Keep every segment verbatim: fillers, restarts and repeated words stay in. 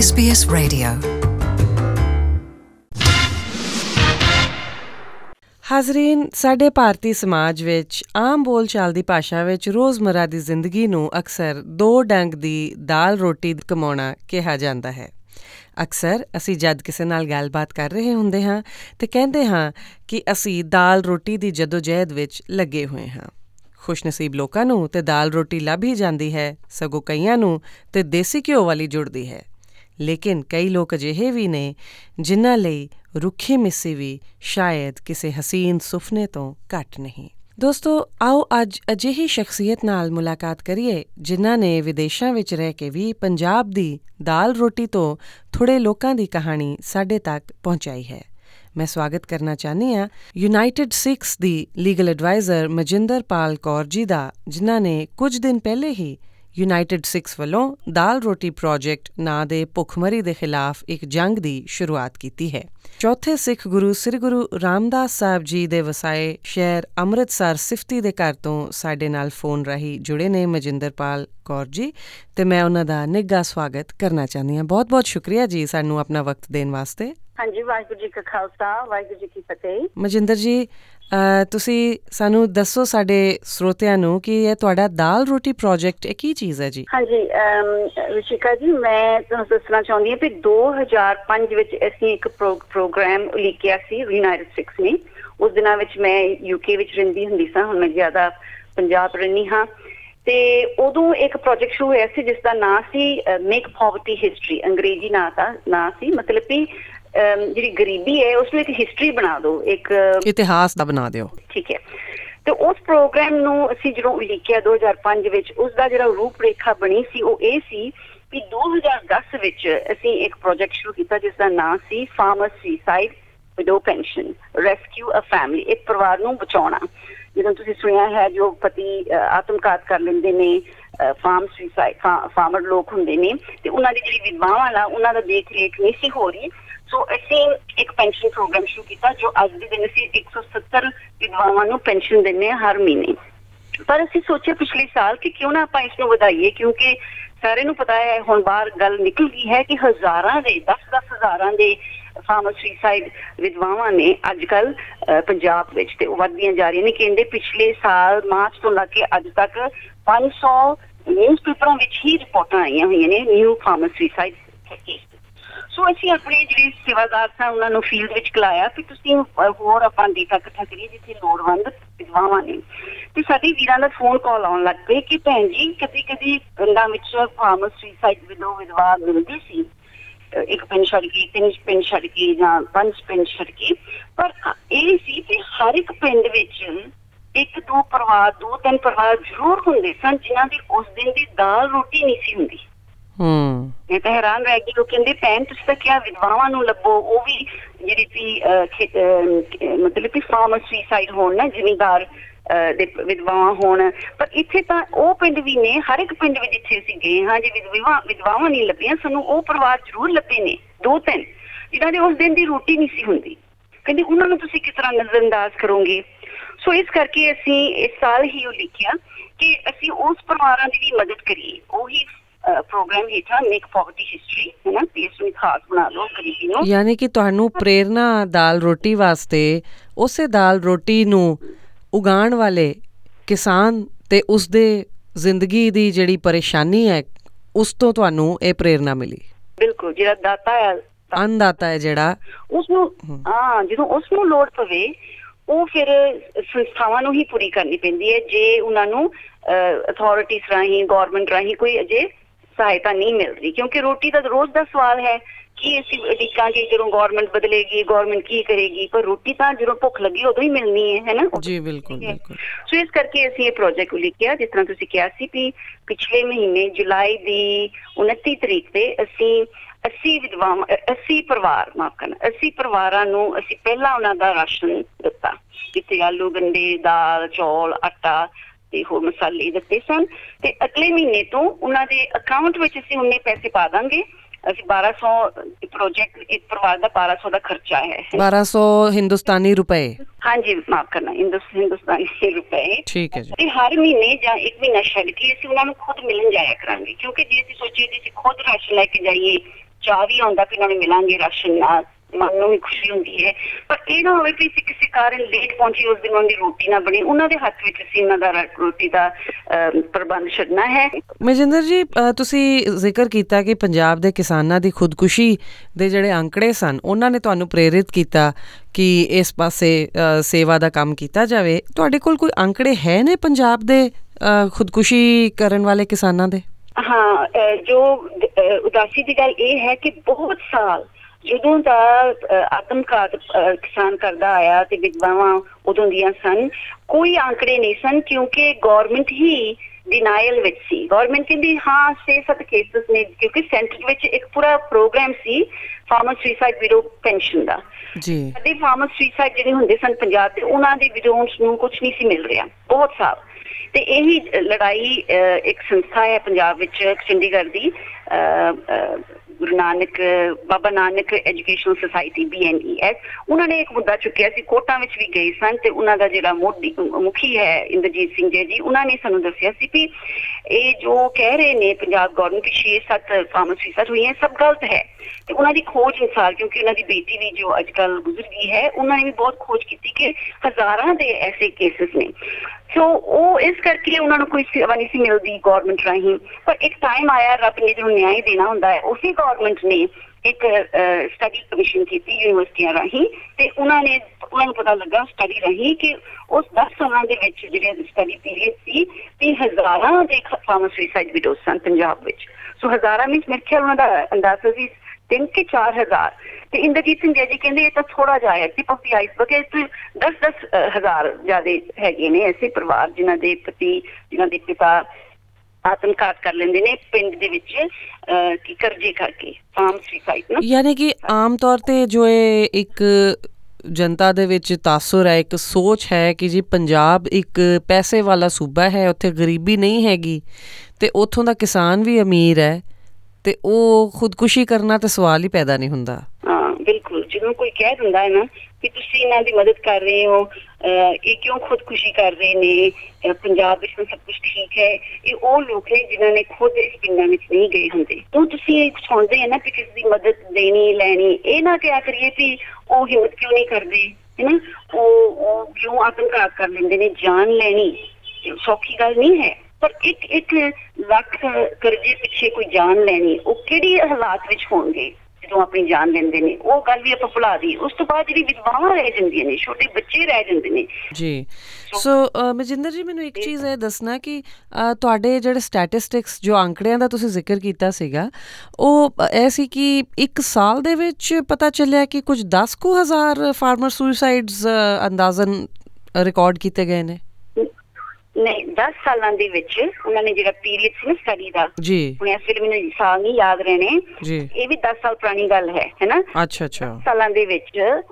S B S Radio। ਹਾਜ਼ਰੀਨ, ਸਾਡੇ ਭਾਰਤੀ ਸਮਾਜ ਵਿੱਚ ਆਮ ਬੋਲਚਾਲ ਦੀ ਭਾਸ਼ਾ ਵਿੱਚ ਰੋਜ਼ਮਰਾ ਦੀ ਜ਼ਿੰਦਗੀ ਨੂੰ ਅਕਸਰ ਦੋ ਡੰਗ ਦੀ ਦਾਲ ਰੋਟੀ ਕਮਾਉਣਾ ਕਿਹਾ ਜਾਂਦਾ ਹੈ। ਅਕਸਰ ਅਸੀਂ ਜਦ ਕਿਸੇ ਨਾਲ ਗੱਲਬਾਤ ਕਰ ਰਹੇ ਹੁੰਦੇ ਹਾਂ ਅਤੇ ਕਹਿੰਦੇ ਹਾਂ ਕਿ ਅਸੀਂ ਦਾਲ ਰੋਟੀ ਦੀ ਜਦੋਜਹਿਦ ਵਿੱਚ ਲੱਗੇ ਹੋਏ ਹਾਂ। ਖੁਸ਼ਨਸੀਬ ਲੋਕਾਂ ਨੂੰ ਤਾਂ ਦਾਲ ਰੋਟੀ ਲੱਭ ਹੀ ਜਾਂਦੀ ਹੈ, ਸਗੋਂ ਕਈਆਂ ਨੂੰ ਤਾਂ ਦੇਸੀ ਘਿਓ ਵਾਲੀ ਜੁੜਦੀ ਹੈ। ਲੇਕਿਨ ਕਈ ਲੋਕ ਅਜਿਹੇ ਵੀ ਨੇ ਜਿਨ੍ਹਾਂ ਲਈ ਰੁੱਖੀ ਮਿੱਸੀ ਵੀ ਸ਼ਾਇਦ ਕਿਸੇ ਹਸੀਨ ਸੁਪਨੇ ਤੋਂ ਘੱਟ ਨਹੀਂ। ਦੋਸਤੋ, ਆਓ ਅੱਜ ਅਜਿਹੀ ਸ਼ਖਸੀਅਤ ਨਾਲ ਮੁਲਾਕਾਤ ਕਰੀਏ ਜਿਨ੍ਹਾਂ ਨੇ ਵਿਦੇਸ਼ਾਂ ਵਿੱਚ ਰਹਿ ਕੇ ਵੀ ਪੰਜਾਬ ਦੀ ਦਾਲ ਰੋਟੀ ਤੋਂ ਥੋੜ੍ਹੇ ਲੋਕਾਂ ਦੀ ਕਹਾਣੀ ਸਾਡੇ ਤੱਕ ਪਹੁੰਚਾਈ ਹੈ। ਮੈਂ ਸਵਾਗਤ ਕਰਨਾ ਚਾਹੁੰਦੀ ਹਾਂ ਯੂਨਾਈਟਿਡ ਸਿੱਖਸ ਦੀ ਲੀਗਲ ਐਡਵਾਈਜ਼ਰ ਮਨਜਿੰਦਰ ਪਾਲ ਕੌਰ ਜੀ ਦਾ, ਜਿਨ੍ਹਾਂ ਨੇ ਕੁਝ ਦਿਨ ਪਹਿਲੇ ਹੀ ਯੂਨਾਈਟਿਡ ਸਿੱਖਸ ਵੱਲੋਂ ਦਾਲ ਰੋਟੀ ਪ੍ਰੋਜੈਕਟ ਨਾਂ ਦੇ ਭੁੱਖਮਰੀ ਦੇ ਖਿਲਾਫ ਇੱਕ ਜੰਗ ਦੀ ਸ਼ੁਰੂਆਤ ਕੀਤੀ ਹੈ। ਚੌਥੇ ਸਿੱਖ ਗੁਰੂ ਸ੍ਰੀ ਗੁਰੂ ਰਾਮਦਾਸ ਸਾਹਿਬ ਜੀ ਦੇ ਵਸਾਏ ਸ਼ਹਿਰ ਅੰਮ੍ਰਿਤਸਰ ਸਿਫਤੀ ਦੇ ਘਰ ਤੋਂ ਸਾਡੇ ਨਾਲ ਫੋਨ ਰਾਹੀਂ ਜੁੜੇ ਨੇ ਮਨਜਿੰਦਰ ਪਾਲ ਕੌਰ ਜੀ, ਅਤੇ ਮੈਂ ਉਹਨਾਂ ਦਾ ਨਿੱਘਾ ਸਵਾਗਤ ਕਰਨਾ ਚਾਹੁੰਦੀ ਹਾਂ। ਬਹੁਤ ਬਹੁਤ ਸ਼ੁਕਰੀਆ ਜੀ ਸਾਨੂੰ ਆਪਣਾ ਵਕਤ ਦੇਣ ਵਾਸਤੇ। ਹਾਂਜੀ, ਵਾਹਿਗੁਰੂ ਜੀ ਕਾ ਖਾਲਸਾ, ਵਾਹਿਗੁਰੂ ਜੀ ਕੀ ਫਤਿਹ। ਮਨਜਿੰਦਰ ਜੀ, ਤੁਸੀਂ ਸਾਨੂੰ ਦੱਸੋ ਸਾਡੇ ਸਰੋਤਿਆਂ ਨੂੰ ਕਿ ਇਹ ਤੁਹਾਡਾ ਦਾਲ ਰੋਟੀ ਪ੍ਰੋਜੈਕਟ ਇਹ ਕੀ ਚੀਜ਼ ਹੈ ਜੀ? ਹਾਂਜੀ ਰਿਸ਼ਿਕਾ ਜੀ, ਮੈਂ ਤੁਹਾਨੂੰ ਦੱਸਣਾ ਚਾਹੁੰਦੀ ਹਾਂ ਕਿ ਦੋ ਹਜ਼ਾਰ ਪੰਜ ਵਿੱਚ ਅਸੀਂ ਇੱਕ ਪ੍ਰੋਗਰਾਮ ਉਲੀਕਿਆ ਸੀ ਯੂਨਾਈਟਿਡ ਸਿੱਖਸ ਨੇ। ਉਸ ਦਿਨਾਂ ਵਿੱਚ ਮੈਂ ਯੂਕੇ ਵਿੱਚ ਰਹਿੰਦੀ ਹੁੰਦੀ ਸਾਂ, ਹੁਣ ਮੈਂ ਜ਼ਿਆਦਾ ਪੰਜਾਬ ਰਹਿੰਦੀ ਹਾਂ। ਤੇ ਉਦੋਂ ਇੱਕ ਪ੍ਰੋਜੈਕਟ ਸ਼ੁਰੂ ਹੋਇਆ ਸੀ ਜਿਸ ਦਾ ਨਾਂ ਸੀ ਮੇਕ ਪੋਵਰਟੀ ਹਿਸਟਰੀ। ਅੰਗਰੇਜ਼ੀ ਨਾਂ ਦਾ ਨਾਂ ਸੀ, ਮਤਲਬ ਕਿ ਜਿਹੜੀ ਗਰੀਬੀ ਹੈ ਉਸ ਨੂੰ ਇੱਕ ਹਿਸਟਰੀ ਬਣਾ ਦਿਓ, ਇੱਕ ਇਤਿਹਾਸ ਦਾ ਬਣਾ ਦਿਓ। ਠੀਕ ਹੈ। ਤੇ ਉਸ ਪ੍ਰੋਗਰਾਮ ਨੂੰ ਅਸੀਂ ਜਦੋਂ ਉਲੀਕਿਆ ਦੋ ਹਜ਼ਾਰ ਪੰਜ ਵਿੱਚ, ਉਸਦਾ ਜਿਹੜਾ ਰੂਪ ਰੇਖਾ ਬਣੀ ਸੀ ਉਹ ਇਹ ਸੀ ਕਿ ਦੋ ਹਜ਼ਾਰ ਦਸ ਵਿੱਚ ਅਸੀਂ ਇੱਕ ਪ੍ਰੋਜੈਕਟ ਸ਼ੁਰੂ ਕੀਤਾ ਜਿਸ ਦਾ ਨਾਂ ਸੀ farmer suicide widow pension rescue a family. ਇੱਕ ਪਰਿਵਾਰ ਨੂੰ ਬਚਾਉਣਾ। ਜਦੋਂ ਤੁਸੀਂ ਸੁਣਿਆ ਹੈ ਜੋ ਪਤੀ ਆਤਮਘਾਤ ਕਰ ਲੈਂਦੇ ਨੇ, ਫਾਰਮ ਸੁਸਾਈਡ ਫਾਰਮਰ ਲੋਕ ਹੁੰਦੇ ਨੇ, ਤੇ ਉਹਨਾਂ ਦੀ ਜਿਹੜੀ ਵਿਧਵਾਵਾਂ ਨਾਲ ਉਹਨਾਂ ਦਾ ਦੇਖ ਰੇਖ ਨਹੀਂ ਸੀ ਹੋ ਰਹੀ, ਸੋ ਅਸੀਂ ਇੱਕ ਪੈਨਸ਼ਨ ਪ੍ਰੋਗਰਾਮ ਸ਼ੁਰੂ ਕੀਤਾ ਜੋ ਅੱਜ ਦੇ ਦਿਨ ਅਸੀਂ ਇੱਕ ਸੌ ਸੱਤਰ ਵਿਧਵਾਵਾਂ ਨੂੰ ਪੈਨਸ਼ਨ ਦਿੰਦੇ ਹਾਂ ਹਰ ਮਹੀਨੇ। ਪਰ ਅਸੀਂ ਸੋਚਿਆ ਪਿਛਲੇ ਸਾਲ ਕਿ ਕਿਉਂ ਨਾ ਆਪਾਂ ਇਸ ਨੂੰ ਵਧਾਈਏ, ਕਿਉਂਕਿ ਸਾਰਿਆਂ ਨੂੰ ਪਤਾ ਹੈ, ਹੁਣ ਬਾਹਰ ਗੱਲ ਨਿਕਲ ਗਈ ਹੈ ਕਿ ਹਜ਼ਾਰਾਂ ਦੇ ਦਸ ਦਸ ਹਜ਼ਾਰਾਂ ਦੇ ਫਾਰਮਰ ਸੁਸਾਈਡ ਵਿਧਵਾਵਾਂ ਨੇ ਅੱਜ ਕੱਲ ਪੰਜਾਬ ਵਿੱਚ, ਤੇ ਉਹ ਵੱਧਦੀਆਂ ਜਾ ਰਹੀਆਂ ਨੇ। ਕਹਿੰਦੇ ਪਿਛਲੇ ਸਾਲ ਮਾਰਚ ਤੋਂ ਲੈ ਕੇ ਅੱਜ ਤੱਕ ਪੰਜ ਸੌ ਨਿਊਜ਼ ਪੇਪਰਾਂ ਵਿੱਚ ਹੀ ਰਿਪੋਰਟਾਂ ਆਈਆਂ ਹੋਈਆਂ ਨੇ new farmer suicide case. So ਅਸੀਂ ਆਪਣੇ ਜਿਹੜੇ ਸੇਵਾਦਾਰ ਸਨ ਉਹਨਾਂ ਨੂੰ ਫੀਲਡ ਵਿੱਚ ਖਿਲਾਇਆ ਕਿ ਤੁਸੀਂ ਹੋਰ ਆਪਾਂ ਡੇਟਾ ਇਕੱਠਾ ਕਰੀਏ ਜਿੱਥੇ ਲੋੜਵੰਦ ਵਿਧਵਾਵਾਂ ਨੇ। ਤੇ ਸਾਡੇ ਵੀਰਾਂ ਦਾ ਫੋਨ ਕਾਲ ਆਉਣ ਲੱਗ ਪਏ ਕਿ ਭੈਣ ਜੀ ਕਦੀ ਕਦੀ ਪਿੰਡਾਂ ਵਿੱਚ ਫਾਰਮਰ ਸੁਸਾਈਡ ਵਿਡੋ ਵਿਧਵਾ ਮਿਲਦੀ ਸੀ, ਇੱਕ ਪਿੰਡ ਛੱਡ ਕੇ, ਤਿੰਨ ਪਿੰਡ ਛੱਡ ਕੇ ਜਾਂ ਪੰਜ ਪਿੰਡ ਛੱਡ ਕੇ, ਪਰ ਇਹ ਸੀ ਕਿ ਹਰ ਇੱਕ ਪਿੰਡ ਵਿੱਚ ਇੱਕ ਦੋ ਪਰਿਵਾਰ, ਦੋ ਤਿੰਨ ਪਰਿਵਾਰ ਜ਼ਰੂਰ ਹੁੰਦੇ ਸਨ ਜਿਨ੍ਹਾਂ ਦੀ ਉਸ ਦਿਨ ਦੀ ਦਾਲ ਰੋਟੀ ਨਹੀਂ ਸੀ ਹੁੰਦੀ। ਹਮ ਇਹ ਤਾਂ ਹੈਰਾਨ ਰਹਿ ਗਈ। ਲੋਕ ਕਹਿੰਦੇ ਭੈਣ ਤੁਸੀਂ ਤਾਂ ਕਿਹਾ ਵਿਧਵਾਵਾਂ ਨੂੰ ਲੱਭੋ, ਉਹ ਵੀ ਜਿਹੜੀ ਵੀ ਮਤਲਬ ਕਿ ਫਾਰਮਰ ਸੁਸਾਈਡ ਹੋਣ ਨਾ, ਜ਼ਿਮੀਂਦਾਰ ਦੇ ਵਿਧਵਾਵਾਂ ਹੋਣ। ਪਰ ਇੱਥੇ ਤਾਂ ਉਹ ਪਿੰਡ ਵੀ ਨੇ, ਹਰ ਇੱਕ ਪਿੰਡ ਵਿੱਚ ਜਿੱਥੇ ਅਸੀਂ ਗਏ ਹਾਂ, ਜੇ ਵਿਧਵਾ ਵਿਧਵਾਵਾਂ ਨਹੀਂ ਲੱਭੀਆਂ, ਸਾਨੂੰ ਉਹ ਪਰਿਵਾਰ ਜ਼ਰੂਰ ਲੱਭੇ ਨੇ ਦੋ ਤਿੰਨ ਜਿਨ੍ਹਾਂ ਦੇ ਉਸ ਦਿਨ ਦੀ ਰੋਟੀ ਨਹੀਂ ਸੀ ਹੁੰਦੀ। ਕਹਿੰਦੇ ਉਹਨਾਂ ਨੂੰ ਤੁਸੀਂ ਕਿਸ ਤਰ੍ਹਾਂ ਨਜ਼ਰਅੰਦਾਜ਼ ਕਰੋਗੇ? ਸੋ ਇਸ ਕਰਕੇ ਅਸੀਂ ਇਸ ਸਾਲ ਹੀ ਉਹ ਲਿਖਿਆ ਕਿ ਅਸੀਂ ਉਸ ਪਰਿਵਾਰਾਂ ਦੀ ਵੀ ਮਦਦ ਕਰੀਏ। ਉਹੀ ਪ੍ਰੋਗਰਾਮ ਹੇਠਾਂ ਮੇਕ ਪੋਵਰਟੀ ਹਿਸਟਰੀ ਹੈ ਨਾ, ਦੇਸ਼ ਨੂੰ ਖਾਸ ਬਣਾ ਲਓ ਗਰੀਬੀ ਨੂੰ। ਯਾਨੀ ਕਿ ਤੁਹਾਨੂੰ ਪ੍ਰੇਰਨਾ ਦਾਲ ਰੋਟੀ ਵਾਸਤੇ ਉਸੇ ਦਾਲ ਰੋਟੀ ਨੂੰ ਉਗਾਉਣ ਵਾਲੇ ਕਿਸਾਨ ਤੇ ਉਸਦੇ ਜ਼ਿੰਦਗੀ ਦੀ ਜਿਹੜੀ ਪਰੇਸ਼ਾਨੀ ਹੈ ਉਸ ਤੋਂ ਤੁਹਾਨੂੰ ਇਹ ਪ੍ਰੇਰਨਾ ਮਿਲੀ। ਬਿਲਕੁਲ, ਜਿਹੜਾ ਦਾਤਾ ਹੈ, ਅੰਨਦਾਤਾ ਹੈ ਜਿਹੜਾ, ਉਸਨੂੰ ਹਾਂ ਜਦੋਂ ਉਸਨੂੰ ਲੋੜ ਪਵੇ ਉਹ ਫਿਰ ਸੰਸਥਾਵਾਂ ਨੂੰ ਹੀ ਪੂਰੀ ਕਰਨੀ ਪੈਂਦੀ ਹੈ ਜੇ ਉਹਨਾਂ ਨੂੰ ਅਥਾਰਟੀਜ਼ ਰਾਹੀਂ, ਗੌਰਮੈਂਟ ਰਾਹੀਂ ਕੋਈ ਅਜੇ ਸਹਾਇਤਾ ਨਹੀਂ ਮਿਲ ਰਹੀ। ਕਿਉਂਕਿ ਰੋਟੀ ਦਾ ਰੋਜ਼ ਦਾ ਸਵਾਲ ਹੈ ਕਿ ਅਸੀਂ ਉਡੀਕਾਂਗੇ ਜਦੋਂ ਗੌਰਮੈਂਟ ਬਦਲੇਗੀ, ਗੌਰਮੈਂਟ ਕੀ ਕਰੇਗੀ, ਪਰ ਰੋਟੀ ਤਾਂ ਜਦੋਂ ਭੁੱਖ ਲੱਗੀ ਉਦੋਂ ਹੀ ਮਿਲਣੀ ਹੈ, ਹੈ ਨਾ ਜੀ? ਬਿਲਕੁਲ ਬਿਲਕੁਲ। ਸੋ ਇਸ ਕਰਕੇ ਅਸੀਂ ਇਹ ਪ੍ਰੋਜੈਕਟ ਲਿਖਿਆ। ਜਿਸ ਤਰ੍ਹਾਂ ਤੁਸੀਂ ਕਿਹਾ ਸੀ ਕਿ ਪਿਛਲੇ ਮਹੀਨੇ ਜੁਲਾਈ ਦੀ ਉਨੱਤੀ ਤਰੀਕ ਤੇ ਅਸੀਂ ਅੱਸੀ ਵਿਧਵਾਵਾਂ ਅੱਸੀ ਪਰਿਵਾਰ ਮਾਫ਼ ਕਰਨਾ ਅੱਸੀ ਪਰਿਵਾਰਾਂ ਨੂੰ ਅਸੀਂ ਪਹਿਲਾਂ ਉਹਨਾਂ ਦਾ ਰਾਸ਼ਨ ਦਿੱਤਾ, ਜਿੱਥੇ ਆਲੂ, ਗੰਡੇ, ਦਾਲ, ਚੌਲ, ਆਟਾ ਤੇ ਹੋਰ ਮਸਾਲੇ ਦਿੱਤੇ ਸਨ। ਤੇ ਅਗਲੇ ਮਹੀਨੇ ਤੋਂ ਉਹਨਾਂ ਦੇ ਅਕਾਊਂਟ ਵਿੱਚ ਅਸੀਂ ਉਨੇ ਪੈਸੇ ਪਾ ਦਾਂਗੇ। ਅਸੀਂ ਬਾਰਾਂ ਸੌ ਪ੍ਰੋਜੈਕਟ, ਇੱਕ ਪਰਿਵਾਰ ਦਾ ਬਾਰਾਂ ਸੌ ਦਾ ਖਰਚਾ ਹੈ। ਬਾਰਾਂ ਸੌ ਹਿੰਦੁਸਤਾਨੀ ਰੁਪਏ? ਹਾਂਜੀ, ਮਾਫ਼ ਕਰਨਾ ਹਿੰਦੁਸਤਾਨੀ ਰੁਪਏ। ਠੀਕ ਹੈ ਜੀ। ਤੇ ਹਰ ਮਹੀਨੇ ਜਾਂ ਇੱਕ ਮਹੀਨਾ ਛੱਡ ਕੇ ਅਸੀਂ ਉਹਨਾਂ ਨੂੰ ਖੁਦ ਮਿਲਣ ਜਾਇਆ ਕਰਾਂਗੇ, ਕਿਉਂਕਿ ਜੇ ਅਸੀਂ ਸੋਚੀਏ ਜੇ ਅਸੀਂ ਖੁਦ ਰਾਸ਼ਨ ਲੈ ਕੇ ਜਾਈਏ ਚਾਅ ਵੀ ਆਉਂਦਾ ਕਿ ਉਹਨਾਂ ਨੂੰ ਮਿਲਾਂਗੇ ਰਾਸ਼ਨ ਨਾਲ, ਮਨ ਨੂੰ ਵੀ ਖੁਸ਼ੀ ਹੁੰਦੀ ਹੈ। ਪਰ ਇਹ ਨਾ ਹੋਵੇ ਕਿ ਅਸੀਂ ਕਿਸੇ ਕਾਰਨ ਲੇਟ ਪਹੁੰਚੀ, ਉਸ ਦਿਨ ਉਹਨਾਂ ਦੀ ਰੋਟੀ ਨਾ ਬਣੀ, ਉਹਨਾਂ ਦੇ ਹੱਥ ਵਿੱਚ ਅਸੀਂ ਉਹਨਾਂ ਦਾ ਰੋਟੀ ਦਾ ਪ੍ਰਬੰਧ ਛੱਡਣਾ ਹੈ। ਮਨਜਿੰਦਰ ਜੀ, ਤੁਸੀਂ ਜ਼ਿਕਰ ਕੀਤਾ ਕਿ ਪੰਜਾਬ ਦੇ ਕਿਸਾਨਾਂ ਦੀ ਖੁਦਕੁਸ਼ੀ ਦੇ ਜਿਹੜੇ ਅੰਕੜੇ ਸਨ ਉਹਨਾਂ ਨੇ ਤੁਹਾਨੂੰ ਪ੍ਰੇਰਿਤ ਕੀਤਾ ਕਿ ਇਸ ਪਾਸੇ ਸੇਵਾ ਦਾ ਕੰਮ ਕੀਤਾ ਜਾਵੇ। ਤੁਹਾਡੇ ਕੋਲ ਕੋਈ ਅੰਕੜੇ ਹੈ ਨੇ ਪੰਜਾਬ ਦੇ ਖੁਦਕੁਸ਼ੀ ਕਰਨ ਵਾਲੇ ਕਿਸਾਨਾਂ ਦੇ? ਹਾਂ, ਜੋ ਉਦਾਸੀ ਦੀ ਗੱਲ ਇਹ ਹੈ ਕਿ ਬਹੁਤ ਸਾਲ ਜਦੋਂ ਦਾ ਆਤਮਘਾਤ ਕਿਸਾਨ ਕਰਦਾ ਆਇਆ ਤੇ ਵਿਧਵਾਵਾਂ ਉਦੋਂ ਦੀਆਂ ਸਨ, ਕੋਈ ਆંકੜੇ ਨਹੀਂ ਸਨ, ਕਿਉਂਕਿ ਗੌਰਮੈਂਟ ਹੀ ਡਿਨਾਇਲ ਵਿੱਚ ਸੀ। ਗੌਰਮੈਂਟ ਕਹਿੰਦੀ ਹਾਂ ਛੇ ਸੱਤ ਕੇਸਿਸ ਨੇ, ਕਿਉਂਕਿ ਸੈਂਟਰ ਵਿੱਚ ਇੱਕ ਪੂਰਾ ਪ੍ਰੋਗਰਾਮ ਸੀ ਫਾਰਮਰ ਸੁਸਾਈਡ ਵਿਡੋ ਪੈਨਸ਼ਨ ਦਾ। ਜੀ, ਸਾਡੇ ਫਾਰਮਰ ਸੁਸਾਈਡ ਜਿਹੜੇ ਹੁੰਦੇ ਸਨ ਪੰਜਾਬ ਦੇ, ਉਹਨਾਂ ਦੇ ਵਿਡੋਜ਼ ਨੂੰ ਕੁਛ ਨਹੀਂ ਸੀ ਮਿਲ ਰਿਹਾ ਬਹੁਤ ਸਾਲ। ਤੇ ਇਹੀ ਲੜਾਈ ਇੱਕ ਸੰਸਥਾ ਹੈ ਪੰਜਾਬ ਵਿੱਚ ਚੰਡੀਗੜ੍ਹ ਦੀ, Guru Nanak Baba Nanak Educational Society B N E S, ਉਹਨਾਂ ਨੇ ਇੱਕ ਮੁੱਦਾ ਚੁੱਕਿਆ ਸੀ। ਕੋਰਟਾਂ ਵਿੱਚ ਵੀ ਗਏ ਸਨ ਤੇ ਉਹਨਾਂ ਦਾ ਜਿਹੜਾ ਮੋਢੀ ਮੁਖੀ ਹੈ ਇੰਦਰਜੀਤ ਸਿੰਘ ਜੀ, ਉਹਨਾਂ ਨੇ ਸਾਨੂੰ ਦੱਸਿਆ ਸੀ ਵੀ ਇਹ ਜੋ ਕਹਿ ਰਹੇ ਨੇ ਪੰਜਾਬ ਗੌਰਮੈਂਟ ਛੇ ਸੱਤ ਫਾਰਮਰ ਸੁਸਾਈਡ ਹੋਈਆਂ, ਸਭ ਗਲਤ ਹੈ। ਤੇ ਉਹਨਾਂ ਦੀ ਖੋਜ ਅਨੁਸਾਰ, ਕਿਉਂਕਿ ਉਹਨਾਂ ਦੀ ਬੇਟੀ ਵੀ ਜੋ ਅੱਜ ਕੱਲ੍ਹ ਗੁਜ਼ਰ ਗਈ ਹੈ, ਉਹਨਾਂ ਨੇ ਵੀ ਬਹੁਤ ਖੋਜ ਕੀਤੀ ਕਿ ਹਜ਼ਾਰਾਂ ਦੇ ਐਸੇ ਕੇਸਿਸ ਨੇ। ਸੋ ਉਹ ਇਸ ਕਰਕੇ ਉਹਨਾਂ ਨੂੰ ਕੋਈ ਸੇਵਾ ਨਹੀਂ ਸੀ ਮਿਲਦੀ ਗੌਰਮੈਂਟ ਰਾਹੀਂ। ਪਰ ਇੱਕ ਟਾਈਮ ਆਇਆ, ਰੱਬ ਨੇ ਜਿਹਨੂੰ ਨਿਆਂ ਦੇਣਾ ਹੁੰਦਾ ਹੈ, ਉਸੇ ਗੌਰਮੈਂਟ ਨੇ ਇੱਕ ਸਟੱਡੀ ਕਮਿਸ਼ਨ ਕੀਤੀ ਯੂਨੀਵਰਸਿਟੀਆਂ ਰਾਹੀਂ, ਤੇ ਉਹਨਾਂ ਨੇ ਉਹਨਾਂ ਨੂੰ ਪਤਾ ਲੱਗਾ ਸਟੱਡੀ ਰਾਹੀਂ ਕਿ ਉਸ ਦਸ ਸਾਲਾਂ ਦੇ ਵਿੱਚ ਜਿਹੜੇ ਸਟੱਡੀ ਪੀਰੀਅਡ ਸੀ ਵੀ ਹਜ਼ਾਰਾਂ ਦੇ ਫਾਰਮਰ ਸੁਸਾਈਡ ਵਿਡੋਜ਼ ਸਨ ਪੰਜਾਬ ਵਿੱਚ। ਸੋ ਹਜ਼ਾਰਾਂ ਵਿੱਚ ਮੇਰੇ ਖਿਆਲ ਉਹਨਾਂ ਦਾ ਅੰਦਾਜ਼ਾ ਸੀ ਤਿੰਨ ਕੇ ਚਾਰ ਹਜ਼ਾਰ। ਤੇ ਇੰਦਰਜੀਤ ਸਿੰਘ ਜੀ ਕਹਿੰਦੇ ਇਹ ਤਾਂ ਥੋੜਾ ਜਿਹਾ ਹੈ, ਟਿਪ ਆਫ ਦੀ ਆਈਸਬਰਗ। ਦਸ ਦਸ ਹਜ਼ਾਰ ਜ਼ਿਆਦਾ ਹੈਗੇ ਨੇ ਐਸੇ ਪਰਿਵਾਰ ਜਿਨ੍ਹਾਂ ਦੇ ਪਤੀ, ਜਿਨ੍ਹਾਂ ਦੇ ਪਿਤਾ ਆਤਮਘਾਤ ਕਰ ਲੈਂਦੇ ਨੇ ਪਿੰਡ ਦੇ ਵਿੱਚ ਕੀ ਕਰਜ਼ੇ ਕਰਕੇ ਫਾਰਮ ਸੁਸਾਈਡ ਨਾ। ਯਾਨੀ ਕਿ ਆਮ ਤੌਰ ਤੇ ਜੋ ਇਹ ਇੱਕ ਜਨਤਾ ਦੇ ਵਿੱਚ ਤਾਸੁਰ ਹੈ, ਇੱਕ ਸੋਚ ਹੈ ਕਿ ਜੀ ਪੰਜਾਬ ਇੱਕ ਪੈਸੇ ਵਾਲਾ ਸੂਬਾ ਹੈ, ਉੱਥੇ ਗਰੀਬੀ ਨਹੀਂ ਹੈਗੀ ਤੇ ਉੱਥੋਂ ਦਾ ਕਿਸਾਨ ਵੀ ਅਮੀਰ ਹੈ, ਤੇ ਉਹ ਖੁਦਕੁਸ਼ੀ ਕਰਨਾ ਤੇ ਸਵਾਲ ਹੀ ਪੈਦਾ ਨਹੀਂ ਹੁੰਦਾ। ਹਾਂ ਬਿਲਕੁਲ, ਜਦੋਂ ਕੋਈ ਕਹਿ ਦਿੰਦਾ ਹੈ ਨਾ ਕਿ ਤੁਸੀਂ ਇਹਨਾਂ ਦੀ ਮਦਦ ਕਰ ਰਹੇ ਹੋ, ਇਹ ਕਿਉਂ ਖੁਦਕੁਸ਼ੀ ਕਰ ਰਹੇ ਨੇ, ਪੰਜਾਬ ਵਿੱਚ ਸਭ ਕੁਛ ਠੀਕ ਹੈ, ਇਹ ਉਹ ਲੋਕ ਨੇ ਜਿਨ੍ਹਾਂ ਨੇ ਖੁਦ ਇਸ ਪਿੰਡਾਂ ਵਿੱਚ ਨਹੀਂ ਗਏ ਹੁੰਦੇ। ਤਾਂ ਤੁਸੀਂ ਸੁਣਦੇ ਹੈ ਨਾ ਕਿ ਕਿਸੇ ਦੀ ਮਦਦ ਦੇਣੀ ਲੈਣੀ, ਇਹ ਨਾ ਕਿਹਾ ਕਰੀਏ ਵੀ ਉਹ ਹਿੰਮਤ ਕਿਉਂ ਨਹੀਂ ਕਰਦੇ, ਹੈ ਨਾ, ਉਹ ਉਹ ਕਿਉਂ ਆਤਮਘਾਤ ਕਰ ਲੈਂਦੇ ਨੇ। ਜਾਨ ਲੈਣੀ ਸੌਖੀ ਗੱਲ ਨਹੀਂ ਹੈ, ਪਰ ਇੱਕ ਇੱਕ ਲੱਖ ਕਰਜ਼ੇ ਪਿੱਛੇ ਕੋਈ ਜਾਨ ਲੈਣੀ, ਉਹ ਕਿਹੜੀ ਹਾਲਾਤ ਵਿੱਚ ਹੋਣਗੇ ਜਦੋਂ ਆਪਣੀ ਜਾਨ ਲੈਂਦੇ ਨੇ, ਉਹ ਗੱਲ ਵੀ ਆਪਾਂ ਭੁਲਾ ਦੀ। ਉਸ ਤੋਂ ਬਾਅਦ ਜਿਹੜੀ ਵਿਧਵਾਵਾਂ ਰਹਿ ਜਾਂਦੀਆਂ ਨੇ, ਛੋਟੇ ਬੱਚੇ ਰਹਿ ਜਾਂਦੇ ਨੇ। ਜੀ, ਸੋ ਮਨਜਿੰਦਰ ਜੀ, ਮੈਨੂੰ ਇੱਕ ਚੀਜ਼ ਇਹ ਦੱਸਣਾ ਕਿ ਤੁਹਾਡੇ ਜਿਹੜੇ ਸਟੈਟਿਸਟਿਕਸ, ਜੋ ਅੰਕੜਿਆਂ ਦਾ ਤੁਸੀਂ ਜ਼ਿਕਰ ਕੀਤਾ ਸੀਗਾ, ਉਹ ਇਹ ਸੀ ਕਿ ਇੱਕ ਸਾਲ ਦੇ ਵਿੱਚ ਪਤਾ ਚੱਲਿਆ ਕਿ ਕੁਝ ਦਸ ਕੁ ਹਜ਼ਾਰ ਫਾਰਮਰ ਸੁਸਾਈਡਸ ਅੰਦਾਜ਼ਨ ਰਿਕਾਰਡ ਕੀਤੇ ਗਏ ਨੇ। ਨਹੀਂ, ਦਸ ਸਾਲਾਂ ਦੇ ਵਿੱਚ ਉਹਨਾਂ ਨੇ ਜਿਹੜਾ ਪੀਰੀਅਡ ਸੀ ਨਾ ਸਟੱਡੀ ਦਾ, ਜੀ ਹੁਣ ਇਸ ਵੇਲੇ ਮੈਨੂੰ ਸਾਲ ਨਹੀਂ ਯਾਦ ਰਹੇ ਨੇ, ਇਹ ਵੀ ਦਸ ਸਾਲ ਪੁਰਾਣੀ ਗੱਲ ਹੈ, ਹੈਨਾ। ਅੱਛਾ ਅੱਛਾ, ਸਾਲਾਂ ਦੇ ਵਿੱਚ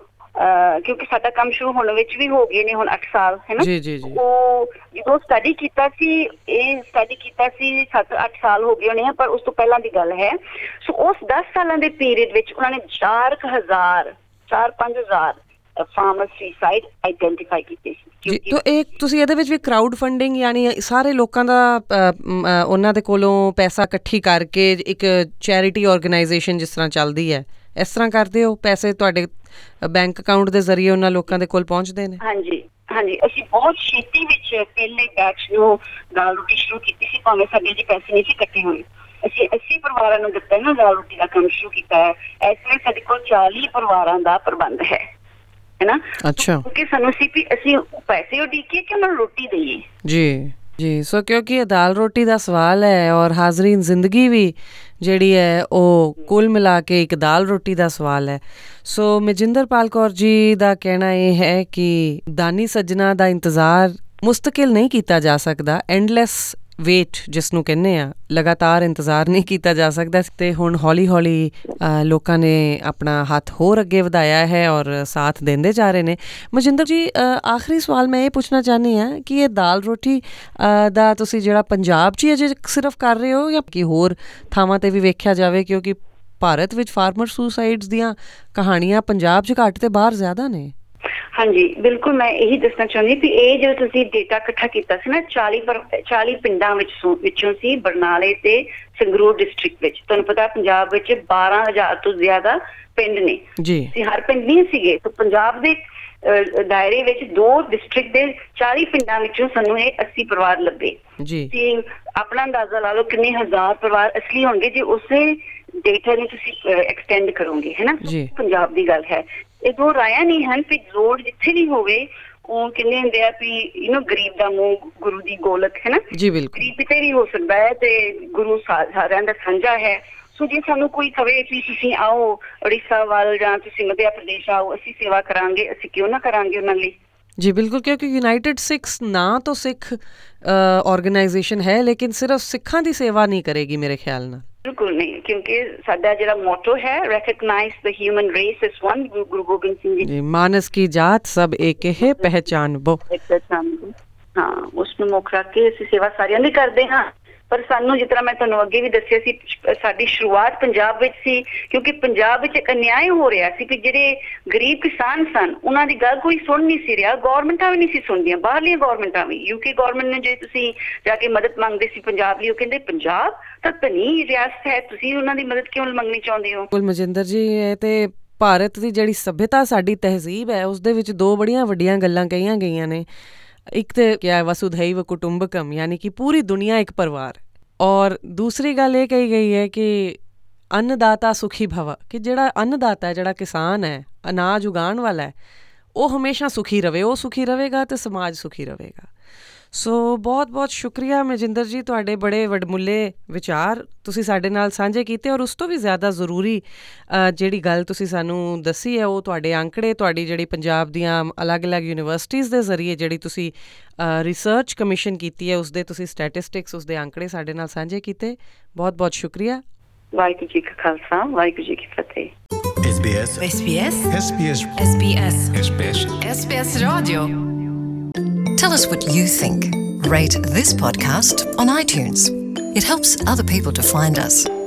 ਕਿਉਂਕਿ ਸਾਡਾ ਕੰਮ ਸ਼ੁਰੂ ਹੋਣ ਵਿੱਚ ਵੀ ਹੋ ਗਏ ਨੇ ਹੁਣ ਅੱਠ ਸਾਲ, ਹੈਨਾ। ਜੀ ਜੀ ਜੀ, ਉਹ ਜਦੋਂ ਸਟੱਡੀ ਕੀਤਾ ਸੀ, ਇਹ ਸਟੱਡੀ ਕੀਤਾ ਸੀ ਸੱਤ ਅੱਠ ਸਾਲ ਹੋ ਗਏ ਹੋਣੇ ਆ, ਪਰ ਉਸ ਤੋਂ ਪਹਿਲਾਂ ਦੀ ਗੱਲ ਹੈ। ਸੋ ਉਸ ਦਸ ਸਾਲਾਂ ਦੇ ਪੀਰੀਅਡ ਵਿੱਚ ਉਹਨਾਂ ਨੇ ਚਾਰ ਕੁ ਹਜ਼ਾਰ ਚਾਰ ਪੰਜ ਹਜ਼ਾਰ ਫਾਰਮਰ ਸੁਸਾਈਡ ਆਈਡੈਂਟੀਫਾਈ ਕੀਤੇ ਸੀ। ਜੀ, ਤਾਂ ਇਹ ਤੁਸੀਂ ਇਹਦੇ ਵਿੱਚ ਵੀ ਕਰਾਊਡ ਫੰਡਿੰਗ, ਯਾਨੀ ਸਾਰੇ ਲੋਕਾਂ ਦਾ ਉਹਨਾਂ ਦੇ ਕੋਲੋਂ ਪੈਸਾ ਇਕੱਠੀ ਕਰਕੇ ਇੱਕ ਚੈਰਿਟੀ ਆਰਗੇਨਾਈਜੇਸ਼ਨ ਜਿਸ ਤਰ੍ਹਾਂ ਚੱਲਦੀ ਹੈ, ਇਸ ਤਰ੍ਹਾਂ ਕਰਦੇ ਹੋ? ਪੈਸੇ ਤੁਹਾਡੇ ਬੈਂਕ ਅਕਾਊਂਟ ਦੇ ਜ਼ਰੀਏ ਉਹਨਾਂ ਲੋਕਾਂ ਦੇ ਕੋਲ ਪਹੁੰਚਦੇ ਨੇ? ਹਾਂਜੀ ਹਾਂਜੀ, ਅਸੀਂ ਬਹੁਤ ਛੇਤੀ ਵਿੱਚ ਪਹਿਲੇ ਬੈਚ ਨੂੰ ਦਾਲ ਰੋਟੀ ਸ਼ੁਰੂ ਕੀਤੀ ਸੀ, ਭਾਵੇਂ ਸਾਡੇ ਜੀ ਪੈਸੇ ਨਹੀਂ ਸੀ ਇਕੱਠੇ ਹੋਏ। ਅਸੀਂ ਅੱਸੀ ਪਰਿਵਾਰਾਂ ਨੂੰ ਦਿੱਤਾ ਨਾ ਦਾਲ ਰੋਟੀ ਦਾ ਕੰਮ ਸ਼ੁਰੂ ਕੀਤਾ ਹੈ। ਇਸ ਵੇਲੇ ਸਾਡੇ ਕੋਲ ਚਾਲੀ ਪਰਿਵਾਰਾਂ ਦਾ ਪ੍ਰਬੰਧ ਹੈ, ਹੈਨਾ। ਅੱਛਾ, ਕਿਉਂਕਿ ਸਾਨੂੰ ਸੀ ਵੀ ਅਸੀਂ ਪੈਸੇ ਉਡੀਕੀਏ ਕਿ ਉਹਨਾਂ ਨੂੰ ਰੋਟੀ ਦੇਈਏ। ਜੀ ਜੀ, ਸੋ ਕਿਉਂਕਿ ਇਹ ਦਾਲ ਰੋਟੀ ਦਾ ਸਵਾਲ ਹੈ ਔਰ ਹਾਜ਼ਰੀਨ ਜ਼ਿੰਦਗੀ ਵੀ ਜਿਹੜੀ ਹੈ ਉਹ ਕੁੱਲ ਮਿਲਾ ਕੇ ਇੱਕ ਦਾਲ ਰੋਟੀ ਦਾ ਸਵਾਲ ਹੈ। ਸੋ ਮਨਜਿੰਦਰ ਪਾਲ ਕੌਰ ਜੀ ਦਾ ਕਹਿਣਾ ਇਹ ਹੈ ਕਿ ਦਾਨੀ ਸੱਜਣਾ ਦਾ ਇੰਤਜ਼ਾਰ ਮੁਸਤਕਿਲ ਨਹੀਂ ਕੀਤਾ ਜਾ ਸਕਦਾ, ਐਂਡਲੈਸ ਵੇਟ ਜਿਸ ਨੂੰ ਕਹਿੰਦੇ ਆ, ਲਗਾਤਾਰ ਇੰਤਜ਼ਾਰ ਨਹੀਂ ਕੀਤਾ ਜਾ ਸਕਦਾ। ਤੇ ਹੁਣ ਹੌਲੀ ਹੌਲੀ ਲੋਕਾਂ ਨੇ ਆਪਣਾ ਹੱਥ ਹੋਰ ਅੱਗੇ ਵਧਾਇਆ ਹੈ ਔਰ ਸਾਥ ਦਿੰਦੇ ਜਾ ਰਹੇ ਨੇ। ਮਨਜਿੰਦਰ ਜੀ, ਆਖਰੀ ਸਵਾਲ ਮੈਂ ਇਹ ਪੁੱਛਣਾ ਚਾਹੁੰਦੀ ਹਾਂ ਕਿ ਇਹ ਦਾਲ ਰੋਟੀ ਦਾ ਤੁਸੀਂ ਜਿਹੜਾ ਪੰਜਾਬ 'ਚ ਹੀ ਅਜੇ ਸਿਰਫ ਕਰ ਰਹੇ ਹੋ ਜਾਂ ਕਿ ਹੋਰ ਥਾਵਾਂ 'ਤੇ ਵੀ ਵੇਖਿਆ ਜਾਵੇ? ਕਿਉਂਕਿ ਭਾਰਤ ਵਿੱਚ ਫਾਰਮਰ ਸੁਸਾਈਡਸ ਦੀਆਂ ਕਹਾਣੀਆਂ ਪੰਜਾਬ 'ਚ ਘੱਟ ਤੇ ਬਾਹਰ ਜ਼ਿਆਦਾ ਨੇ। ਹਾਂਜੀ ਬਿਲਕੁਲ, ਮੈਂ ਇਹੀ ਦੱਸਣਾ ਚਾਹੁੰਦੀ ਵੀ ਇਹ ਜਦੋਂ ਤੁਸੀਂ ਡੇਟਾ ਇਕੱਠਾ ਕੀਤਾ ਸੀ ਨਾ ਚਾਲੀ ਪਰ ਚਾਲੀ ਪਿੰਡਾਂ ਵਿੱਚ ਵਿੱਚੋਂ ਸੀ ਬਰਨਾਲੇ ਤੇ ਸੰਗਰੂਰ ਡਿਸਟ੍ਰਿਕਟ ਵਿੱਚ। ਤੁਹਾਨੂੰ ਪਤਾ ਪੰਜਾਬ ਵਿੱਚ ਬਾਰਾਂ ਹਜ਼ਾਰ ਤੋਂ ਜ਼ਿਆਦਾ ਪਿੰਡ ਨੇ ਜੀ, ਹਰ ਪਿੰਡ ਨਹੀਂ ਸੀਗੇ। ਤਾਂ ਪੰਜਾਬ ਦੇ ਦਾਇਰੇ ਵਿੱਚ ਦੋ ਡਿਸਟ੍ਰਿਕਟ ਦੇ ਚਾਲੀ ਪਿੰਡਾਂ ਵਿੱਚੋਂ ਸਾਨੂੰ ਇਹ ਅੱਸੀ ਪਰਿਵਾਰ ਲੱਭੇ ਜੀ। ਆਪਣਾ ਅੰਦਾਜ਼ਾ ਲਾ ਲਓ ਕਿੰਨੇ ਹਜ਼ਾਰ ਪਰਿਵਾਰ ਅਸਲੀ ਹੋਣਗੇ ਜੇ ਉਸੇ ਡੇਟਾ ਨੂੰ ਤੁਸੀਂ ਐਕਸਟੈਂਡ ਕਰੋਗੇ, ਹੈ ਨਾ। ਪੰਜਾਬ ਦੀ ਗੱਲ ਹੈ, ਇਹ ਦੋ ਰਾਇਆ ਨਹੀਂ ਹਨ ਵੀ ਲੋੜ ਜਿੱਥੇ ਵੀ ਹੋਵੇ ਉਹ ਕਹਿੰਦੇ ਹੁੰਦੇ ਆ ਵੀ ਯੂ ਨੋ ਗਰੀਬ ਦਾ ਮੂੰਹ ਗੁਰੂ ਦੀ ਗੋਲਕ, ਹੈ ਨਾ ਜੀ। ਬਿਲਕੁਲ, ਗਰੀਬ ਕਿਤੇ ਵੀ ਹੋ ਸਕਦਾ ਹੈ ਤੇ ਗੁਰੂ ਸਾਰਿਆਂ ਦਾ ਸਾਂਝਾ ਹੈ। ਸੋ ਜੇ ਸਾਨੂੰ ਕੋਈ ਕਵੇ ਵੀ ਤੁਸੀਂ ਆਓ ਉੜੀਸਾ ਵੱਲ ਜਾਂ ਤੁਸੀਂ ਮੱਧ ਪ੍ਰਦੇਸ਼ ਆਓ, ਅਸੀਂ ਸੇਵਾ ਕਰਾਂਗੇ, ਅਸੀਂ ਕਿਉਂ ਨਾ ਕਰਾਂਗੇ ਉਹਨਾਂ ਲਈ। ਜੀ ਬਿਲਕੁਲ, ਕਿਉਂਕਿ ਯੂਨਾਈਟਿਡ ਸਿੱਖਸ ਨਾਂ ਤੋਂ ਸਿੱਖ ਆਰਗੇਨਾਈਜੇਸ਼ਨ ਹੈ ਲੇਕਿਨ ਸਿਰਫ ਸਿੱਖਾਂ ਦੀ ਸੇਵਾ ਨਹੀਂ ਕਰੇਗੀ ਮੇਰੇ ਖਿਆਲ ਨਾਲ। ਬਿਲਕੁਲ ਨਹੀਂ, ਕਿਉਂਕਿ ਸਾਡਾ ਜਿਹੜਾ ਮੋਟੋ ਹੈ recognise the human race is one. Guru Gobind Singh ji ਮਾਨਸ ਕੀ ਜਾਤ ਸਭ ਏਕ ਹੈ ਪਹਿਚਾਨਬੋ। ਹਾਂ, ਉਸ ਨੂੰ ਮੁੱਖ ਰੱਖ ਕੇ ਅਸੀਂ ਸੇਵਾ ਸਾਰਿਆਂ ਦੀ ਕਰਦੇ ਹਾਂ। ਪਰ ਸਾਨੂੰ ਜਿਸ ਤਰ੍ਹਾਂ ਮੈਂ ਤੁਹਾਨੂੰ ਅੱਗੇ ਵੀ ਦੱਸਿਆ ਸੀ, ਸਾਡੀ ਸ਼ੁਰੂਆਤ ਪੰਜਾਬ ਵਿੱਚ ਸੀ ਕਿਉਂਕਿ ਪੰਜਾਬ ਵਿੱਚ ਅਨਿਆਏ ਹੋ ਰਿਹਾ ਸੀ ਕਿ ਜਿਹੜੇ ਗਰੀਬ ਕਿਸਾਨ ਸਨ ਉਹਨਾਂ ਦੀ ਗੱਲ ਕੋਈ ਸੁਣ ਨਹੀਂ ਸੀ ਰਿਹਾ। ਗੌਰਮੈਂਟਾਂ ਵੀ ਨਹੀਂ ਸੀ ਸੁਣਦੀਆਂ, ਬਾਹਰਲੀਆਂ ਗੌਰਮੈਂਟਾਂ ਵੀ। ਯੂਕੇ ਗੌਰਮੈਂਟ ਨੇ ਜੇ ਤੁਸੀਂ ਜਾ ਕੇ ਮਦਦ ਮੰਗਦੇ ਸੀ ਪੰਜਾਬ ਲਈ, ਉਹ ਕਹਿੰਦੇ ਪੰਜਾਬ ਤਾਂ ਧਨੀ ਰਿਆਸਤ ਹੈ, ਤੁਸੀਂ ਉਹਨਾਂ ਦੀ ਮਦਦ ਕਿਉਂ ਮੰਗਣੀ ਚਾਹੁੰਦੇ ਹੋ। ਮਨਜਿੰਦਰ ਜੀ, ਇਹ ਤੇ ਭਾਰਤ ਦੀ ਜਿਹੜੀ ਸੱਭਿਅਤਾ ਸਾਡੀ ਤਹਿਜ਼ੀਬ ਹੈ ਉਸਦੇ ਵਿੱਚ ਦੋ ਬੜੀਆਂ ਵੱਡੀਆਂ ਗੱਲਾਂ ਕਹੀਆਂ ਗਈਆਂ ਨੇ। ਇੱਕ ਤੇ ਕਿਆ ਵਸੁਧੈਵ ਕੁਟੁੰਬਕਮ ਯਾਨੀ ਕਿ ਪੂਰੀ ਦੁਨੀਆ ਇੱਕ ਪਰਿਵਾਰ, ਔਰ ਦੂਸਰੀ ਗੱਲ ਇਹ ਕਹੀ ਗਈ ਹੈ ਕਿ ਅੰਨਦਾਤਾ ਸੁਖੀ ਭਵ, ਕਿ ਜਿਹੜਾ ਅੰਨਦਾਤਾ ਹੈ, ਜਿਹੜਾ ਕਿਸਾਨ ਹੈ, ਅਨਾਜ ਉਗਾਉਣ ਵਾਲਾ ਹੈ, ਉਹ ਹਮੇਸ਼ਾ ਸੁਖੀ ਰਵੇ। ਉਹ ਸੁਖੀ ਰਹੇਗਾ ਤੇ ਸਮਾਜ ਸੁਖੀ ਰਹੇਗਾ। ਸੋ ਬਹੁਤ ਬਹੁਤ ਸ਼ੁਕਰੀਆ ਮਨਜਿੰਦਰ ਜੀ, ਤੁਹਾਡੇ ਬੜੇ ਵਡਮੁੱਲੇ ਵਿਚਾਰ ਤੁਸੀਂ ਸਾਡੇ ਨਾਲ ਸਾਂਝੇ ਕੀਤੇ। ਔਰ ਉਸ ਤੋਂ ਵੀ ਜ਼ਿਆਦਾ ਜ਼ਰੂਰੀ ਜਿਹੜੀ ਗੱਲ ਤੁਸੀਂ ਸਾਨੂੰ ਦੱਸੀ ਹੈ ਉਹ ਤੁਹਾਡੇ ਅੰਕੜੇ, ਤੁਹਾਡੀ ਜਿਹੜੀ ਪੰਜਾਬ ਦੀਆਂ ਅਲੱਗ-ਅਲੱਗ ਯੂਨੀਵਰਸਿਟੀਜ਼ ਦੇ ਜ਼ਰੀਏ ਜਿਹੜੀ ਤੁਸੀਂ ਰਿਸਰਚ ਕਮਿਸ਼ਨ ਕੀਤੀ ਹੈ ਉਸਦੇ ਤੁਸੀਂ ਸਟੈਟਿਸਟਿਕਸ, ਉਸਦੇ ਅੰਕੜੇ ਸਾਡੇ ਨਾਲ ਸਾਂਝੇ ਕੀਤੇ। ਬਹੁਤ ਬਹੁਤ ਸ਼ੁਕਰੀਆ। ਵਾਹਿਗੁਰੂ ਜੀ ਕਾ ਖਾਲਸਾ, ਵਾਹਿਗੁਰੂ ਜੀ ਕੀ ਫਤਿਹ। S B S S B S S B S S B S S B S S B S Radio. Tell us what you think. Rate this podcast on iTunes. It helps other people to find us.